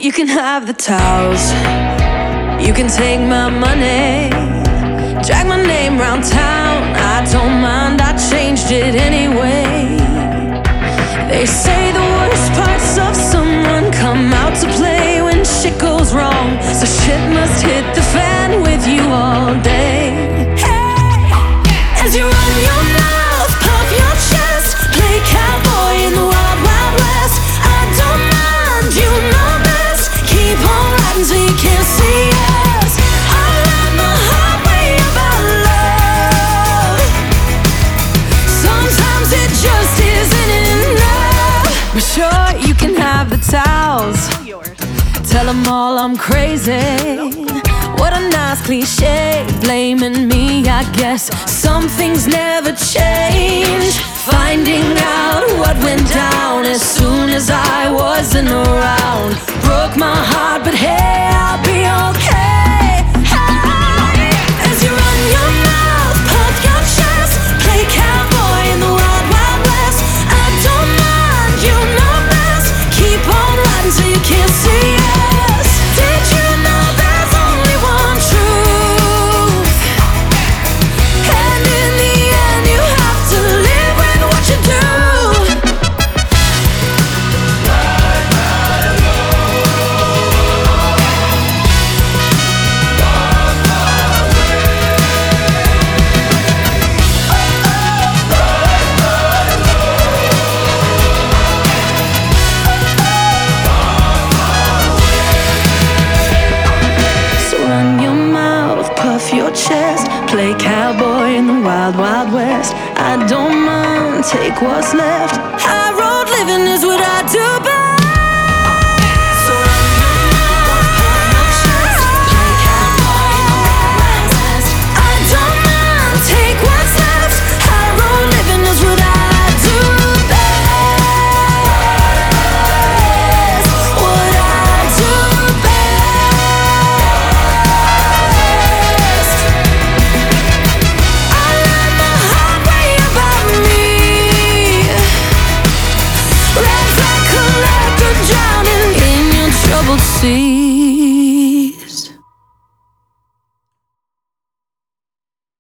You can have the towels, you can take my money, drag my name round town, I don't mind, I changed it anyway. They say the worst parts of someone come out to play when shit goes wrong, so shit must hit the fan with you all day. Hey, as you run your mouth, puff your chest, play cowboy in the wild, wild west. I don't mind, you know best, keep on riding till you can't see us. I learned the hard way about love, sometimes it just isn't enough. But sure, you can have the towels, tell them all I'm crazy. What a nice cliche, blaming me, I guess. Some things never change. Finding out what went down as soon as I wasn't around broke my heart, but hey, I'll be okay. Hey, as you run your mouth, puff your chest, play cowboy in the wild, wild west. I don't mind, you know best, keep on riding till you can't see us. Did you know there's only one truth? And in the end you have to live with what you do. So run your mouth, puff your chest, play cowboy in the wild, wild west. I don't mind, take what's left. High road living is what I do